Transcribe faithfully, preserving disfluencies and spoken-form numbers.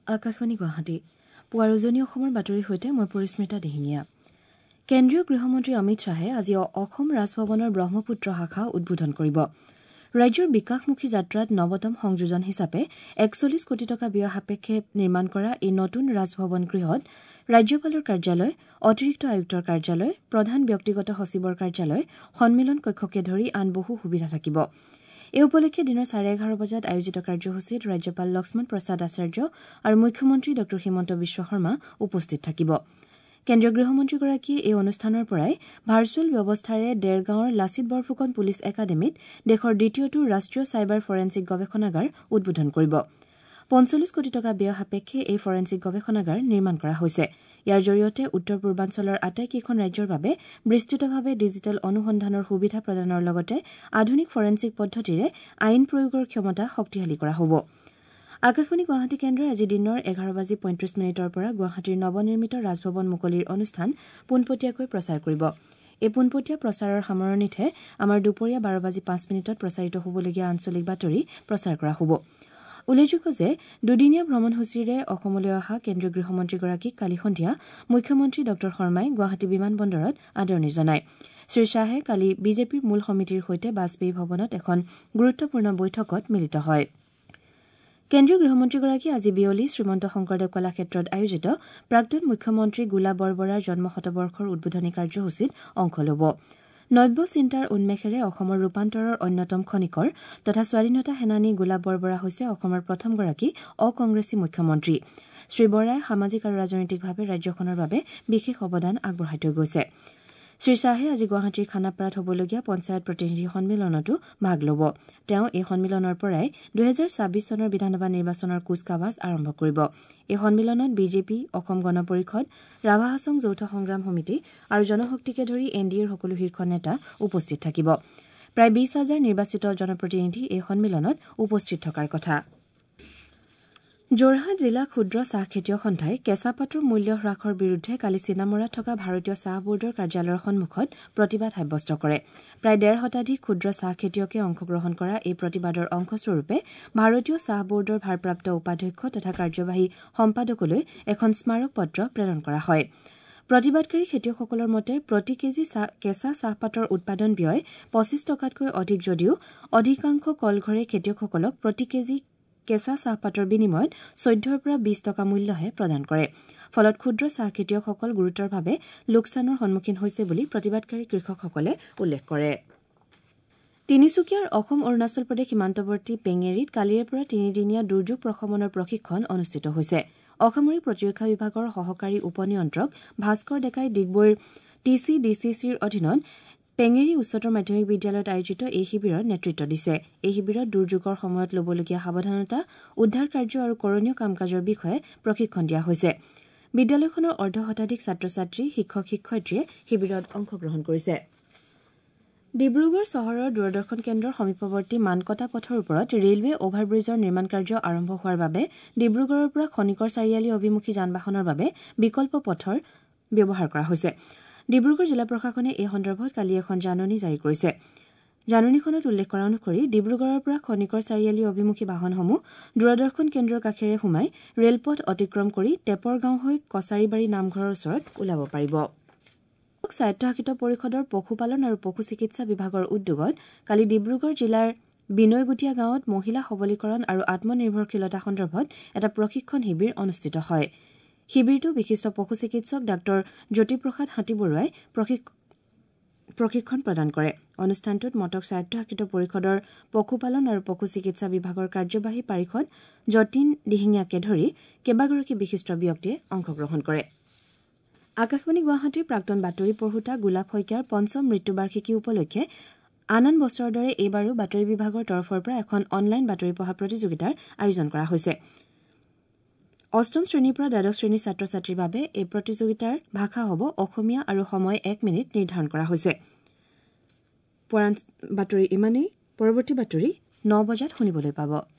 আকাশবাণী গুৱাহাটী পুৱাৰ উজনি অসমৰ বাতৰিৰ সৈতে মই পৰিস্মিতা দিহিঙীয়া। কেন্দ্ৰীয় গৃহমন্ত্ৰী অমিত শ্বাহে আজি অসম ৰাজভৱনৰ ব্ৰহ্মপুত্ৰ শাখা উদ্বোধন কৰিব। ৰাজ্যৰ বিকাশমুখী যাত্ৰাত নৱতম সংযোজন হিচাপে একচল্লিছ কোটি টকা ব্যয় সাপেক্ষে নিৰ্মাণ কৰা এই নতুন ৰাজভৱন গৃহত ৰাজ্যপালৰ কাৰ্যালয়, অতিৰিক্ত আয়ুক্তৰ কাৰ্যালয়, প্ৰধান ব্যক্তিগত সচিবৰ কাৰ্যালয়, সন্মিলন কক্ষকে ধৰি আন বহু সুবিধা থাকিব। এই উপলক্ষে দিনৰ চাৰে এঘাৰ বজাত আয়োজিত কাৰ্যসূচীত ৰাজ্যপাল লক্ষ্মণ প্ৰসাদ আচাৰ্য আৰু মুখ্যমন্ত্ৰী ড হিমন্ত বিশ্ব শৰ্মা উপস্থিত থাকিব। কেন্দ্ৰীয় গৃহমন্ত্ৰীগৰাকীয়ে এই অনুষ্ঠানৰ পৰাই ভাৰ্চুৱেল ব্যৱস্থাৰে ডেৰগাঁৱৰ লাচিত বৰফুকন পুলিচ একাডেমীত দেশৰ দ্বিতীয়টো ৰাষ্ট্ৰীয় চাইবাৰ ফৰেন্সিক গৱেষণাগাৰ উদ্বোধন কৰিব। পঞ্চল্লিছ কোটি টকা ব্যয় সাপেক্ষে এই ফৰেন্সিক গৱেষণাগাৰ নিৰ্মাণ কৰা হৈছে। ইয়াৰ জৰিয়তে উত্তৰ পূৰ্বাঞ্চলৰ আটাইকেইখন ৰাজ্যৰ বাবে বিস্তৃতভাৱে ডিজিটেল অনুসন্ধানৰ সুবিধা প্ৰদানৰ লগতে আধুনিক ফৰেন্সিক পদ্ধতিৰে আইন প্ৰয়োগৰ ক্ষমতা শক্তিশালী কৰা হ'ব। আকাশবাণী গুৱাহাটী কেন্দ্ৰই আজি দিনৰ এঘাৰ বাজি পঁয়ত্ৰিশ মিনিটৰ পৰা গুৱাহাটীৰ নৱনিৰ্মিত ৰাজভৱন মুকলিৰ অনুষ্ঠান পোনপটীয়াকৈ প্ৰচাৰ কৰিব। এই পোনপটীয়া প্ৰচাৰৰ সামৰণিতহে আমাৰ দুপৰীয়া বাৰ বাজি পাঁচ মিনিটত প্ৰচাৰিত হ'বলগীয়া আঞ্চলিক বাতৰি প্ৰচাৰ কৰা হ'ব। উল্লেখযোগ্য যে দুদিনীয়া ভ্ৰমণসূচীৰে অসমলৈ অহা কেন্দ্ৰীয় গৃহমন্ত্ৰীগৰাকীক কালি সন্ধিয়া মুখ্যমন্ত্ৰী ড শৰ্মাই গুৱাহাটী বিমান বন্দৰত আদৰণি জনায়। শ্ৰীশ্বাহে কালি বিজেপিৰ মূল সমিতিৰ সৈতে বাজপেয়ী ভৱনত এখন গুৰুত্বপূৰ্ণ বৈঠকত মিলিত হয়। কেন্দ্ৰীয় গৃহমন্ত্ৰীগৰাকী আজি বিয়লি শ্ৰীমন্ত শংকৰদেৱ কলাক্ষেত্ৰত আয়োজিত প্ৰাক্তন মুখ্যমন্ত্ৰী গোলা বৰবৰাৰ জন্ম শতবৰ্ষৰ উদ্বোধনী কাৰ্যসূচীত অংশ ল'ব। নব্য চিন্তাৰ উন্মেষেৰে অসমৰ ৰূপান্তৰৰ অন্যতম খনিকৰ তথা স্বাধীনতা সেনানী গোলাপ বৰবৰা হৈছে অসমৰ প্ৰথমগৰাকী অকংগ্ৰেছী মুখ্যমন্ত্ৰী। শ্ৰীবৰাই সামাজিক আৰু ৰাজনৈতিকভাৱে ৰাজ্যখনৰ বাবে বিশেষ অৱদান আগবঢ়াই থৈ গৈছে। শ্ৰীশ্বাহে আজি গুৱাহাটীৰ খানাপাৰাত হ'বলগীয়া পঞ্চায়ত প্ৰতিনিধি সন্মিলনতো ভাগ ল'ব। তেওঁ এই সন্মিলনৰ পৰাই দুহেজাৰ ছাব্বিছ চনৰ বিধানসভা নিৰ্বাচনৰ কুচকাৱাজ আৰম্ভ কৰিব। এই সন্মিলনত বিজেপি, অসম গণ পৰিষদ, ৰাভা হাছং যৌথ সংগ্ৰাম সমিতি আৰু জনশক্তিকে ধৰি এন ডি এৰ সকলো শীৰ্ষ নেতা উপস্থিত থাকিব। প্ৰায় বিশ হাজাৰ নিৰ্বাচিত জনপ্ৰতিনিধি এই সন্মিলনত উপস্থিত থকাৰ কথা। যোৰহাট জিলা ক্ষুদ্ৰ চাহ খেতিয়ক সন্থাই কেঁচা পাতৰ মূল্য হ্ৰাসৰ বিৰুদ্ধে কালি চিনামৰাত থকা ভাৰতীয় চাহ বোৰ্ডৰ কাৰ্যালয়ৰ সন্মুখত প্ৰতিবাদ সাব্যস্ত কৰে। প্ৰায় ডেৰ শতাধিক ক্ষুদ্ৰ চাহ খেতিয়কে অংশগ্ৰহণ কৰা এই প্ৰতিবাদৰ অংশস্বৰূপে ভাৰতীয় চাহ বোৰ্ডৰ ভাৰপ্ৰাপ্ত উপাধ্যক্ষ তথা কাৰ্যবাহী সম্পাদকলৈ এখন স্মাৰক পত্ৰ প্ৰেৰণ কৰা হয়। প্ৰতিবাদকাৰী খেতিয়কসকলৰ মতে প্ৰতি কেজি কেঁচা চাহপাতৰ উৎপাদন ব্যয় পঁচিছ টকাতকৈ অধিক যদিও অধিকাংশ কলঘৰে খেতিয়কসকলক প্ৰতি কেজি কেঁচা চাহপাতৰ বিনিময়ত চৈধ্যৰ পৰা বিশ টকা মূল্যহে প্ৰদান কৰে। ফলত ক্ষুদ্ৰ চাহ খেতিয়কসকল গুৰুতৰভাৱে লোকচানৰ সন্মুখীন হৈছে বুলি প্ৰতিবাদকাৰী কৃষকসকলে উল্লেখ কৰে। তিনিচুকীয়াৰ অসম অৰুণাচল প্ৰদেশ সীমান্তৱৰ্তী পেঙেৰীত কালিৰে পৰা তিনিদিনীয়া দুৰ্যোগ প্ৰশমনৰ প্ৰশিক্ষণ অনুষ্ঠিত হৈছে। অসামৰিক প্ৰতিৰক্ষা বিভাগৰ সহকাৰী উপনিয়ন্ত্ৰক ভাস্কৰ ডেকাই ডিগবৈৰ টি চি ডি চি চিৰ অধীনত পেঙেৰী উচ্চতৰ মাধ্যমিক বিদ্যালয়ত আয়োজিত এই শিবিৰৰ নেতৃত্ব দিছে। এই শিবিৰত দুৰ্যোগৰ সময়ত ল'বলগীয়া সাৱধানতা, উদ্ধাৰ কাৰ্য আৰু কৰণীয় কাম কাজৰ বিষয়ে প্ৰশিক্ষণ দিয়া হৈছে। বিদ্যালয়খনৰ অৰ্ধ শতাধিক ছাত্ৰ ছাত্ৰী, শিক্ষক শিক্ষয়িত্ৰীয়ে শিবিৰত অংশগ্ৰহণ কৰিছে। ডিব্ৰুগড় চহৰৰ দূৰদৰ্শন কেন্দ্ৰৰ সমীপৱৰ্তী মানকটা পথৰ ওপৰত ৰেলৱে অভাৰব্ৰীজৰ নিৰ্মাণ কাৰ্য আৰম্ভ হোৱাৰ বাবে ডিব্ৰুগড়ৰ পৰা খনিকৰ চাৰিআলি অভিমুখী যান বাহনৰ বাবে বিকল্প পথৰ ব্যৱহাৰ কৰা হৈছে। ডিব্ৰুগড় জিলা প্ৰশাসনে এই সন্দৰ্ভত কালি এখন জাননী জাৰি কৰিছে। জাননীখনত উল্লেখ কৰা অনুসৰি ডিব্ৰুগড়ৰ পৰা খনিকৰ চাৰিআলি অভিমুখী বাহনসমূহ দূৰদৰ্শন কেন্দ্ৰৰ কাষেৰে সোমাই ৰেলপথ অতিক্ৰম কৰি টেপৰ গাঁও হৈ কছাৰীবাৰী নামঘৰৰ ওচৰত ওলাব পাৰিব। স্বায়ত্তশাসিত পৰিষদৰ পশুপালন আৰু পশু চিকিৎসা বিভাগৰ উদ্যোগত কালি ডিব্ৰুগড় জিলাৰ বিনয়গুটীয়া গাঁৱত মহিলা সবলীকৰণ আৰু আত্মনিৰ্ভৰশীলতা সন্দৰ্ভত এটা প্ৰশিক্ষণ শিবিৰ অনুষ্ঠিত হয়। শিবিৰটো বিশিষ্ট পশু চিকিৎসক ডাঃ জ্যোতিপ্ৰসাদ হাতীবৰুৱাই প্ৰশিক্ষণ প্ৰদান কৰে। অনুষ্ঠানটোত মটক স্বায়ত্তশাসিত পৰিষদৰ পশুপালন আৰু পশু চিকিৎসা বিভাগৰ কাৰ্যবাহী পাৰিষদ যতীন দিহিঙীয়াকে ধৰি কেইবাগৰাকী বিশিষ্ট ব্যক্তিয়ে অংশগ্ৰহণ কৰে। আকাশবাণী গুৱাহাটীৰ প্ৰাক্তন বাতৰি পঢ়োতা গোলাপ শইকীয়াৰ পঞ্চম মৃত্যুবাৰ্ষিকী উপলক্ষে আন আন বছৰৰ দৰে এইবাৰো বাতৰি বিভাগৰ তৰফৰ পৰা এখন অনলাইন বাতৰি পঢ়া প্ৰতিযোগিতাৰ আয়োজন কৰা হৈছে। অষ্টম শ্ৰেণীৰ পৰা দ্বাদশ শ্ৰেণীৰ ছাত্ৰ ছাত্ৰীৰ বাবে এই প্ৰতিযোগিতাৰ ভাষা হ'ব অসমীয়া আৰু সময় এক মিনিট নিৰ্ধাৰণ কৰা হৈছে। বাতৰি ইমানেই। পৰৱৰ্তী বাতৰি ন বজাত শুনিবলৈ পাব।